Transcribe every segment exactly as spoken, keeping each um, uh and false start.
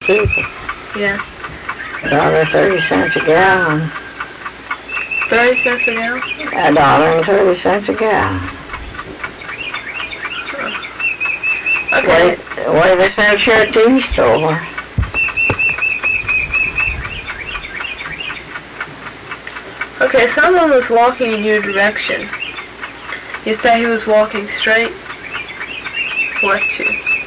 people. Yeah. A dollar thirty cents a gallon. Thirty cents a gallon? A dollar and thirty cents a gallon. Okay. Wait, wait, this is your tea store. Okay, someone was walking in your direction. You say he was walking straight towards you.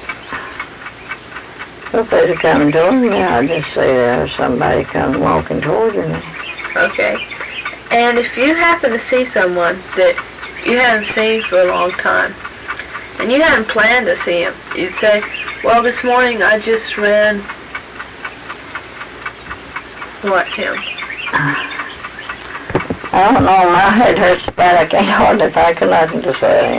If they're coming toward me, I'll just say there's somebody coming walking towards me. Okay. And if you happen to see someone that you haven't seen for a long time, and you hadn't planned to see him, you'd say, well, this morning I just ran, what, him? I don't know, my head hurts bad, I can't hardly think of nothing to say.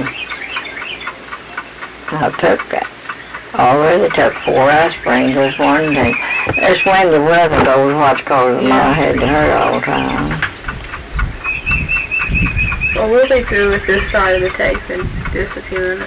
I took that. Already took four aspirins this one day. It's when the weather goes what's causing Yeah. my head to hurt all the time. Well, we'll be through with this side of the tape in just a few minutes.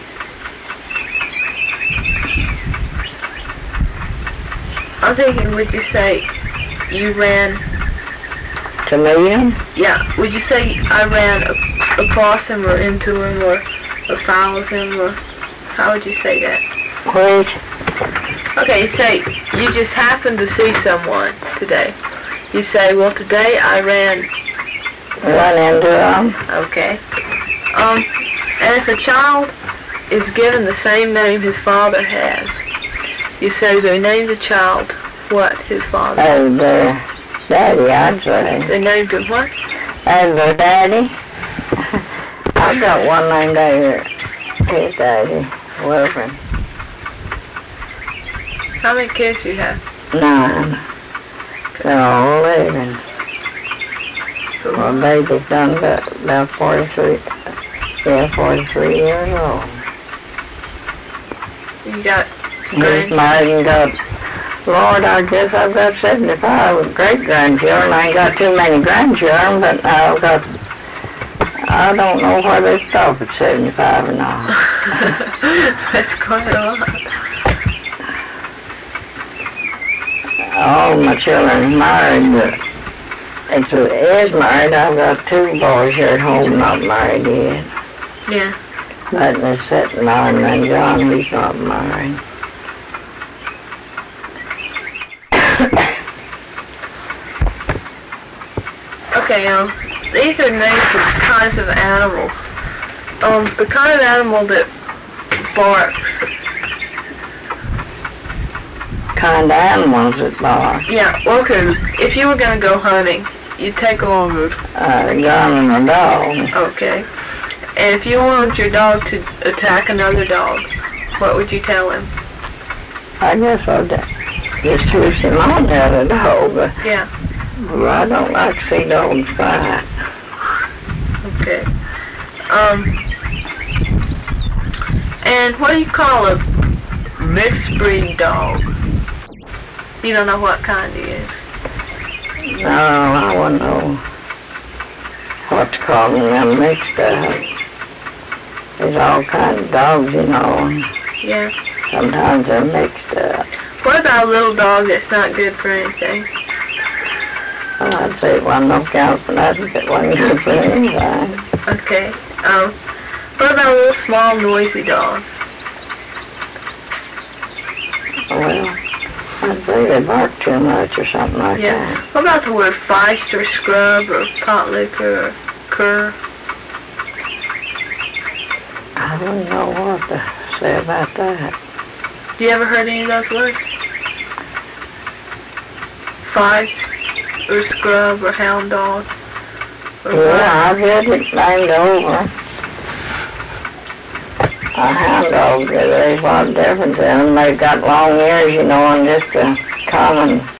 I'm thinking, would you say you ran... To meet him? Yeah, would you say I ran a- across him or into him or, or followed him, or how would you say that? Which? Okay, you say you just happened to see someone today. You say, well, today I ran... Run into him? Okay. Um, and if a child is given the same name his father has, you say they named the child what his father Oh, their daddy, I'd say. They named him what? As their daddy? I've got one named there. His daddy, Wilfred. How many kids do you have? Nine. They're all living. So, Well, baby's done about, about forty-three, yeah, forty-three years old. you got He's grand... married and got, Lord, I guess I've got seventy-five great-grandchildren. I ain't got too many grandchildren, but I've got, I don't know where they stop at seventy-five or not. That's quite a lot. All my children are married, but if it is married, I've got two boys here at home not married yet. Yeah. But they're sitting there, and then John, he's not married. Okay, um, these are names of kinds of animals. Um, the kind of animal that barks. Kind of animals that bark. Yeah, okay, if you were going to go hunting, you'd take along a... Uh, a gun and a dog. Okay. And if you wanted your dog to attack another dog, what would you tell him? I guess I'll just twist him on the other dog, but Yeah. well, I don't like to see dogs fight. Okay. Um, and what do you call a mixed breed dog? You don't know what kind he is. No, I wouldn't know what to call them. They're mixed up. There's all kinds of dogs, you know, and Yeah. sometimes they're mixed up. What about a little dog that's not good for anything? Well, I'd say it wasn't no count for nothing, but it wasn't good for anything. Okay. Um, what about a little small noisy dog? Well, I'd say they bark too much or something like Yeah. that. What about the word feist or scrub or pot liquor or cur? I don't know what to say about that. Do you ever heard any of those words? Feist or scrub or hound dog? Or Yeah, I've heard it named over. A hound dog, there's a lot of difference in them. They've got long ears, you know, and just a common